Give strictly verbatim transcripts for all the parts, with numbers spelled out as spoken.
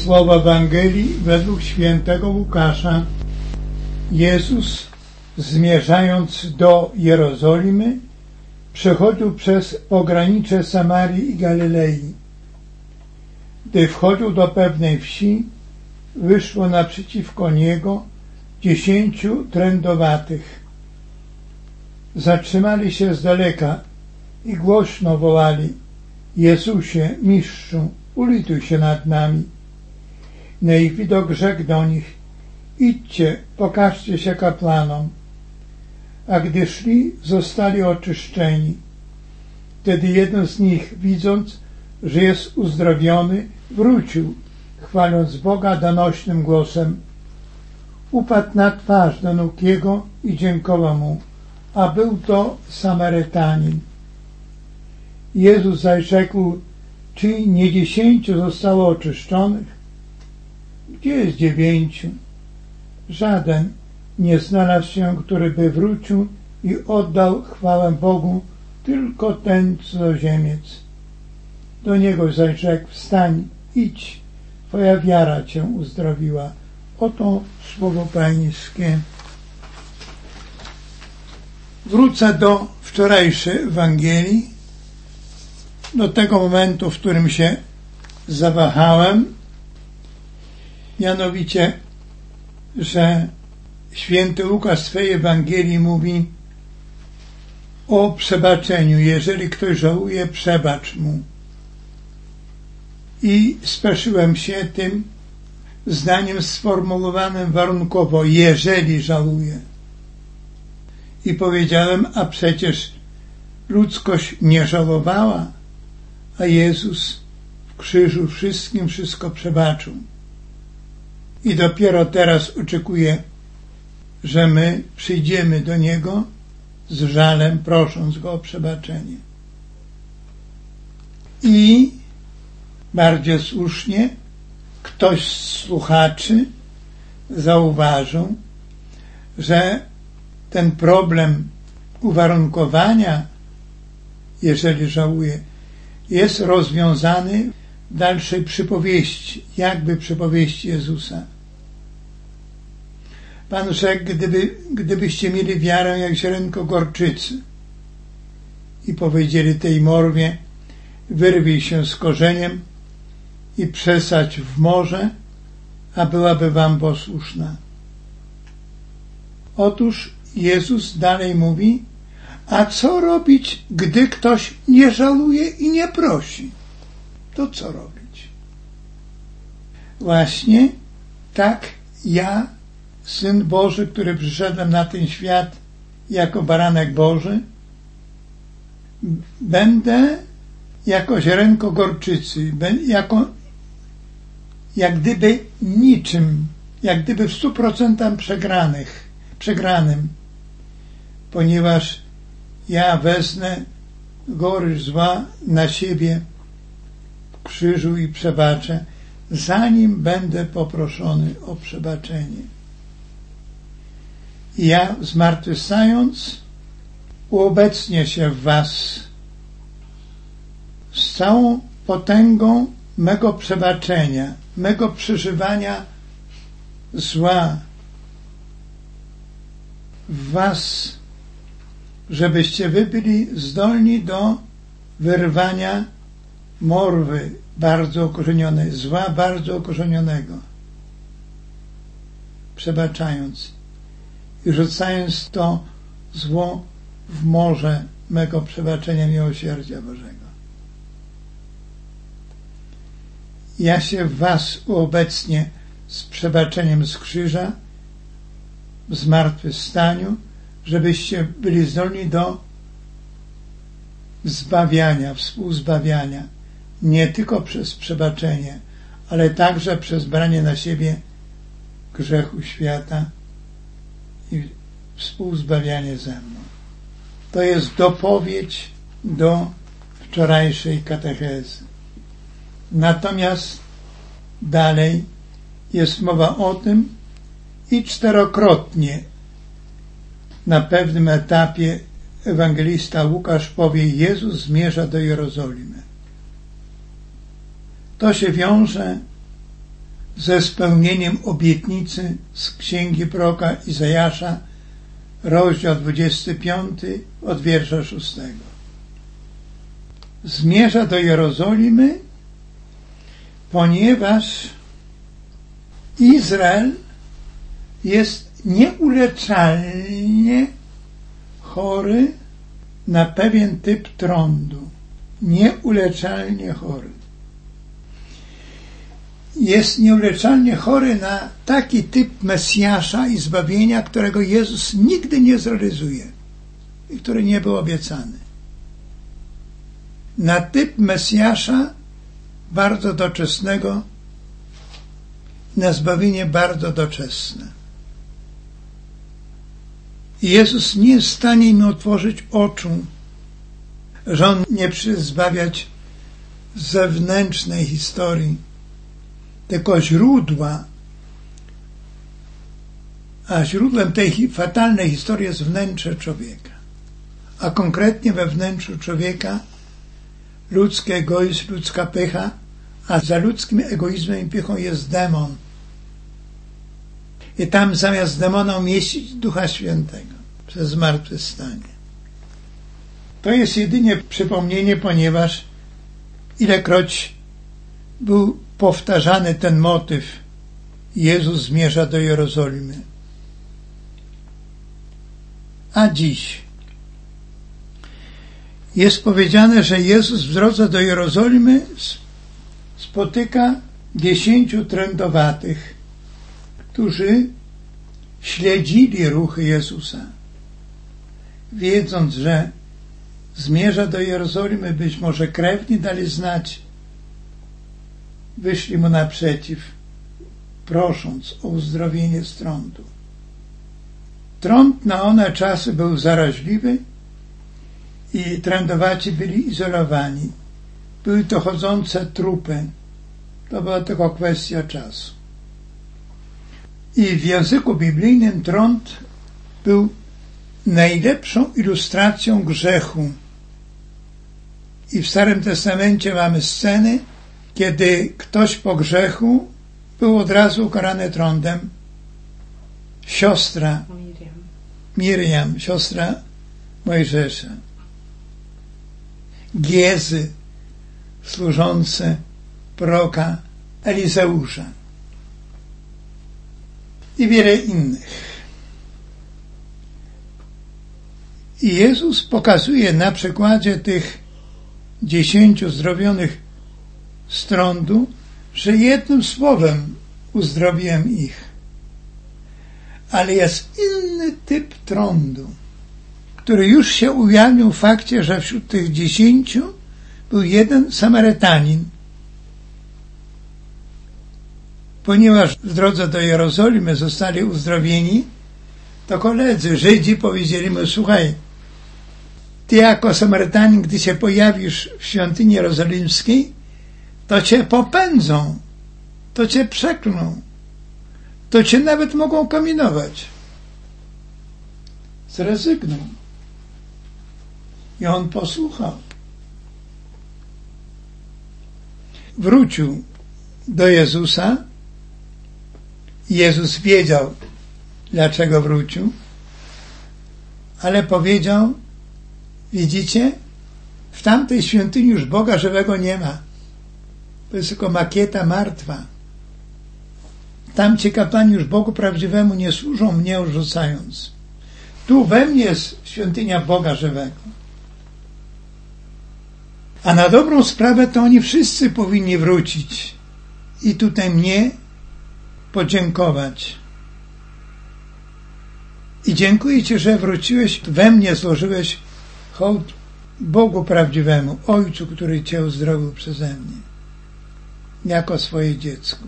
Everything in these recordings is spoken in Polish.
Słowa Ewangelii według świętego Łukasza. Jezus, zmierzając do Jerozolimy, przechodził przez pogranicze Samarii i Galilei. Gdy wchodził do pewnej wsi, wyszło naprzeciwko niego dziesięciu trędowatych. Zatrzymali się z daleka i głośno wołali: Jezusie, Mistrzu, ulituj się nad nami. Na ich widok rzekł do nich: idźcie, pokażcie się kapłanom. A gdy szli, zostali oczyszczeni. Wtedy jeden z nich, widząc, że jest uzdrowiony, wrócił, chwaląc Boga donośnym głosem. Upadł na twarz do nóg Jego i dziękował Mu, a był to Samarytanin. Jezus zaś rzekł: czy nie dziesięciu zostało oczyszczonych? Gdzie jest dziewięciu? Żaden nie znalazł się, który by wrócił i oddał chwałę Bogu, tylko ten cudzoziemiec. Do niego zaś rzekł: wstań, idź, twoja wiara cię uzdrowiła. Oto słowo Pańskie. Wrócę do wczorajszej Ewangelii, do tego momentu, w którym się zawahałem, mianowicie, że święty Łukasz w swojej Ewangelii mówi o przebaczeniu. Jeżeli ktoś żałuje, przebacz mu. I spieszyłem się tym zdaniem sformułowanym warunkowo: jeżeli żałuje. I powiedziałem: a przecież ludzkość nie żałowała, a Jezus w krzyżu wszystkim wszystko przebaczył. I dopiero teraz oczekuje, że my przyjdziemy do Niego z żalem, prosząc Go o przebaczenie. I bardzo słusznie ktoś z słuchaczy zauważył, że ten problem uwarunkowania, jeżeli żałuje, jest rozwiązany w dalszej przypowieści, jakby przypowieści Jezusa. Pan rzekł: gdyby, gdybyście mieli wiarę jak ziarenko gorczycy i powiedzieli tej morwie: wyrwij się z korzeniem i przesadź w morze, a byłaby wam posłuszna. Otóż Jezus dalej mówi: a co robić, gdy ktoś nie żałuje i nie prosi? To co robić? Właśnie tak ja, Syn Boży, który przyszedłem na ten świat jako baranek Boży, będę jako ziarenko gorczycy, jako jak gdyby niczym, jak gdyby w stu procentach przegranych, przegranym, ponieważ ja wezmę gorycz zła na siebie w krzyżu i przebaczę, zanim będę poproszony o przebaczenie. I ja, zmartwychwstając, uobecnię się w was z całą potęgą mego przebaczenia, mego przeżywania zła w was, żebyście wy byli zdolni do wyrwania morwy bardzo ukorzenionej, zła bardzo ukorzenionego, przebaczając i rzucając to zło w morze mego przebaczenia, miłosierdzia Bożego. Ja się w was uobecnię z przebaczeniem z krzyża, w zmartwychwstaniu, żebyście byli zdolni do zbawiania, współzbawiania, nie tylko przez przebaczenie, ale także przez branie na siebie grzechu świata i współzbawianie ze mną. To jest dopowiedź do wczorajszej katechezy. Natomiast dalej jest mowa o tym i czterokrotnie na pewnym etapie ewangelista Łukasz powie: Jezus zmierza do Jerozolimy. To się wiąże ze spełnieniem obietnicy z księgi proroka Izajasza, rozdział dwudziesty piąty od wiersza szóstego. Zmierza do Jerozolimy, ponieważ Izrael jest nieuleczalnie chory na pewien typ trądu. Nieuleczalnie chory. Jest nieuleczalnie chory na taki typ Mesjasza i zbawienia, którego Jezus nigdy nie zrealizuje i który nie był obiecany. Na typ Mesjasza bardzo doczesnego, na zbawienie bardzo doczesne. I Jezus nie jest w stanie im otworzyć oczu, że On nie przyszedł zbawiać zewnętrznej historii, tylko źródła, a źródłem tej fatalnej historii jest wnętrze człowieka, a konkretnie we wnętrzu człowieka ludzki egoizm, ludzka pycha, a za ludzkim egoizmem i pychą jest demon. I tam zamiast demona umieścić Ducha Świętego przez zmartwychwstanie. To jest jedynie przypomnienie, ponieważ ilekroć był powtarzany ten motyw, Jezus zmierza do Jerozolimy. A dziś jest powiedziane, że Jezus w drodze do Jerozolimy spotyka dziesięciu trędowatych, którzy śledzili ruchy Jezusa, wiedząc, że zmierza do Jerozolimy, być może krewni dali znać, wyszli mu naprzeciw, prosząc o uzdrowienie z trądu. Trąd na one czasy był zaraźliwy i trędowaci byli izolowani. Były to chodzące trupy. To była tylko kwestia czasu. I w języku biblijnym trąd był najlepszą ilustracją grzechu. I w Starym Testamencie mamy sceny, kiedy ktoś po grzechu był od razu ukarany trądem. Siostra Miriam, Miriam siostra Mojżesza. Giezy służące proroka Elizeusza i wiele innych. I Jezus pokazuje na przykładzie tych dziesięciu zdrowionych z trądu, że jednym słowem uzdrowiłem ich. Ale jest inny typ trądu, który już się ujawnił w fakcie, że wśród tych dziesięciu był jeden Samarytanin. Ponieważ w drodze do Jerozolimy zostali uzdrowieni, to koledzy Żydzi powiedzieli mu: słuchaj, ty jako Samarytanin, gdy się pojawisz w świątyni jerozolimskiej, to cię popędzą, to cię przeklną, to cię nawet mogą kamienować. Zrezygnuj. I on posłuchał. Wrócił do Jezusa. Jezus wiedział, dlaczego wrócił, ale powiedział: widzicie, w tamtej świątyni już Boga żywego nie ma. To jest tylko makieta martwa. Tam ci kapłani już Bogu prawdziwemu nie służą, mnie odrzucając. Tu we mnie jest świątynia Boga żywego. A na dobrą sprawę to oni wszyscy powinni wrócić i tutaj mnie podziękować. I dziękuję Ci, że wróciłeś, we mnie złożyłeś hołd Bogu prawdziwemu, Ojcu, który Cię uzdrowił przeze mnie, jako swoje dziecko.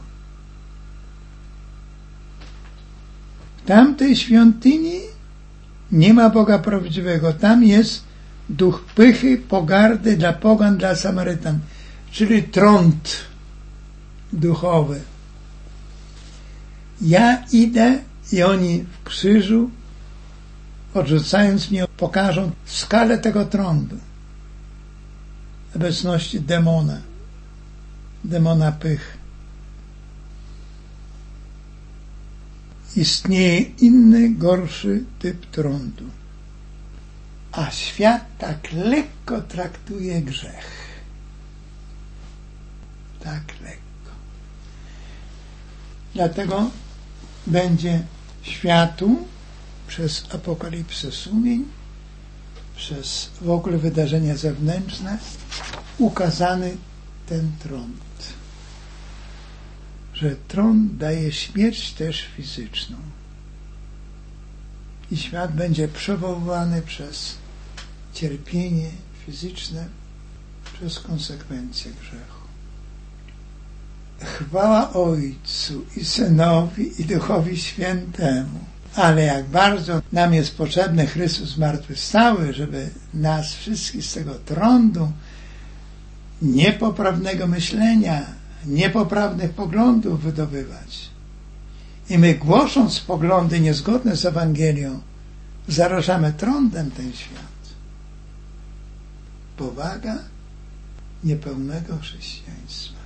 W tamtej świątyni nie ma Boga prawdziwego. Tam jest duch pychy, pogardy dla pogan, dla Samarytan, czyli trąd duchowy. Ja idę i oni w krzyżu, odrzucając mnie, pokażą skalę tego trądu. Obecności demona, demona pychy. istnieje inny, gorszy typ trądu. A świat tak lekko traktuje grzech. Tak lekko. Dlatego będzie światu przez apokalipsę sumień, przez w ogóle wydarzenia zewnętrzne ukazany ten trąd. Że trąd daje śmierć też fizyczną. I świat będzie przywoływany przez cierpienie fizyczne, przez konsekwencje grzechu. Chwała Ojcu i Synowi i Duchowi Świętemu. Ale jak bardzo nam jest potrzebny Chrystus zmartwychwstały, żeby nas wszystkich z tego trądu niepoprawnego myślenia, niepoprawnych poglądów wydobywać. I my, głosząc poglądy niezgodne z Ewangelią, zarażamy trądem ten świat. Powaga niepełnego chrześcijaństwa.